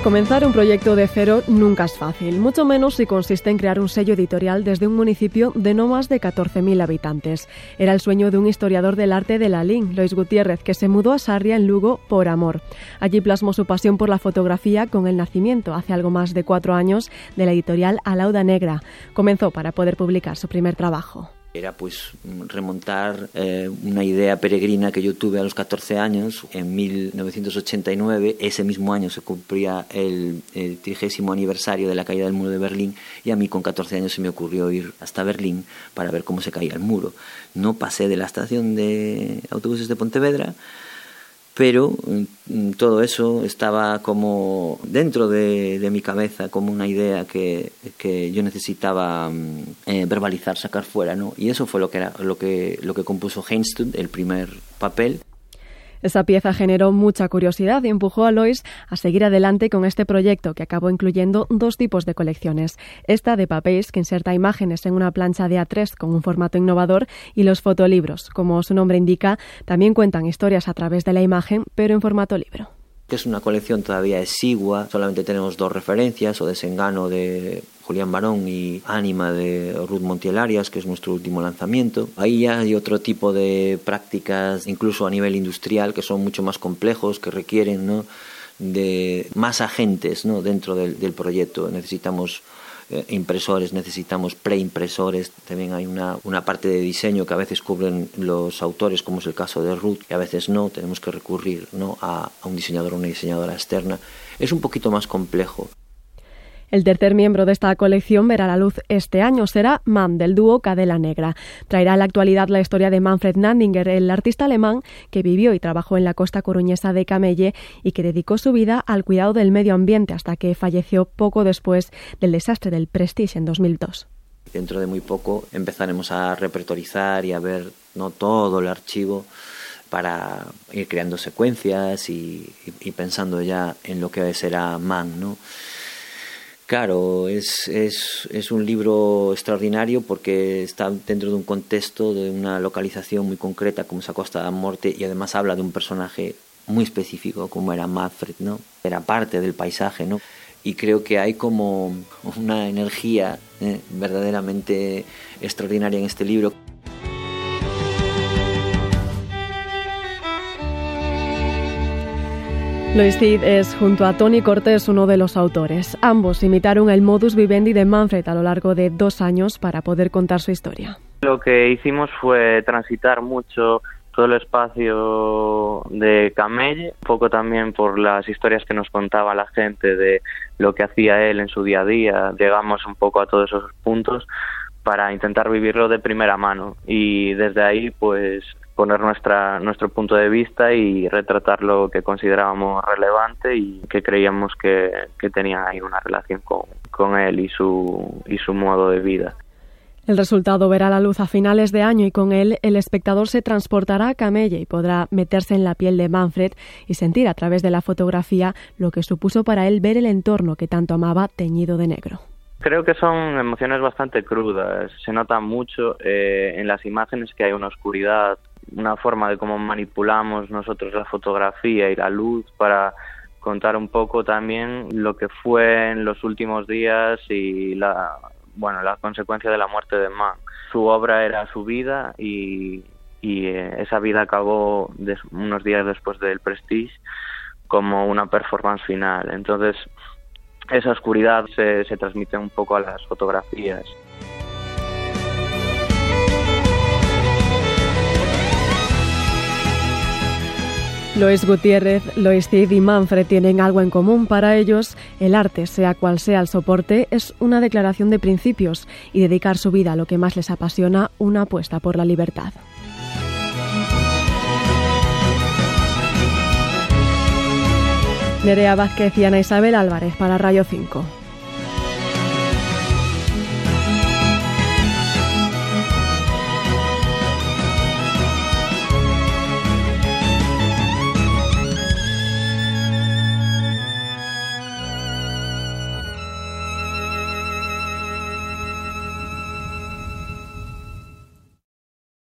Comenzar un proyecto de cero nunca es fácil, mucho menos si consiste en crear un sello editorial desde un municipio de no más de 14.000 habitantes. Era el sueño de un historiador del arte de Lalín, Lois Gutiérrez, que se mudó a Sarria, en Lugo, por amor. Allí plasmó su pasión por la fotografía con el nacimiento, hace algo más de 4 años, de la editorial Alauda Negra. Comenzó para poder publicar su primer trabajo. Era pues remontar una idea peregrina que yo tuve a los 14 años. En 1989, ese mismo año se cumplía el 30º aniversario de la caída del muro de Berlín, y a mí con 14 años se me ocurrió ir hasta Berlín para ver cómo se caía el muro. No pasé de la estación de autobuses de Pontevedra, pero todo eso estaba como dentro de mi cabeza, como una idea que yo necesitaba verbalizar, sacar fuera, ¿no? Y eso fue lo que compuso Heimstud, el primer papel. Esa pieza generó mucha curiosidad y empujó a Lois a seguir adelante con este proyecto, que acabó incluyendo 2 tipos de colecciones. Esta de papéis, que inserta imágenes en una plancha de A3 con un formato innovador, y los fotolibros. Como su nombre indica, también cuentan historias a través de la imagen, pero en formato libro. Es una colección todavía exigua, solamente tenemos 2 referencias, O Desengano de Julián Barón y Ánima de Ruth Montiel Arias, que es nuestro último lanzamiento. Ahí ya hay otro tipo de prácticas, incluso a nivel industrial, que son mucho más complejos, que requieren, ¿no?, de más agentes, ¿no?, dentro del proyecto. Necesitamos impresores, necesitamos preimpresores, también hay una parte de diseño que a veces cubren los autores, como es el caso de Ruth, y a veces no, tenemos que recurrir, ¿no?, a un diseñador o una diseñadora externa. Es un poquito más complejo. El tercer miembro de esta colección verá la luz este año. Será Man, del dúo Cadela Negra. Traerá a la actualidad la historia de Manfred Nandinger, el artista alemán que vivió y trabajó en la costa coruñesa de Camelle y que dedicó su vida al cuidado del medio ambiente hasta que falleció poco después del desastre del Prestige en 2002. Dentro de muy poco empezaremos a repertorizar y a ver, ¿no?, todo el archivo para ir creando secuencias y pensando ya en lo que será Man, ¿no? Claro, es un libro extraordinario porque está dentro de un contexto, de una localización muy concreta como es a Costa da Morte, y además habla de un personaje muy específico como era Manfred, ¿no? Era parte del paisaje, ¿no? Y creo que hay como una energía verdaderamente extraordinaria en este libro. Lois Cid es, junto a Toni Cortés, uno de los autores. Ambos imitaron el modus vivendi de Manfred a lo largo de 2 años para poder contar su historia. Lo que hicimos fue transitar mucho todo el espacio de Camelle, un poco también por las historias que nos contaba la gente de lo que hacía él en su día a día. Llegamos un poco a todos esos puntos para intentar vivirlo de primera mano, y desde ahí pues poner nuestro punto de vista y retratar lo que considerábamos relevante y que creíamos que tenía ahí una relación con él y su modo de vida. El resultado verá la luz a finales de año, y con él el espectador se transportará a Camelle y podrá meterse en la piel de Manfred y sentir a través de la fotografía lo que supuso para él ver el entorno que tanto amaba teñido de negro. Creo que son emociones bastante crudas. Se nota mucho en las imágenes que hay una oscuridad, una forma de cómo manipulamos nosotros la fotografía y la luz para contar un poco también lo que fue en los últimos días y la consecuencia de la muerte de Mann. Su obra era su vida y esa vida acabó unos días después del Prestige como una performance final. Entonces esa oscuridad se transmite un poco a las fotografías. Lois Gutiérrez, Lois Cid y Manfred tienen algo en común. Para ellos, el arte, sea cual sea el soporte, es una declaración de principios, y dedicar su vida a lo que más les apasiona, una apuesta por la libertad. Nerea Vázquez y Ana Isabel Álvarez para Radio 5.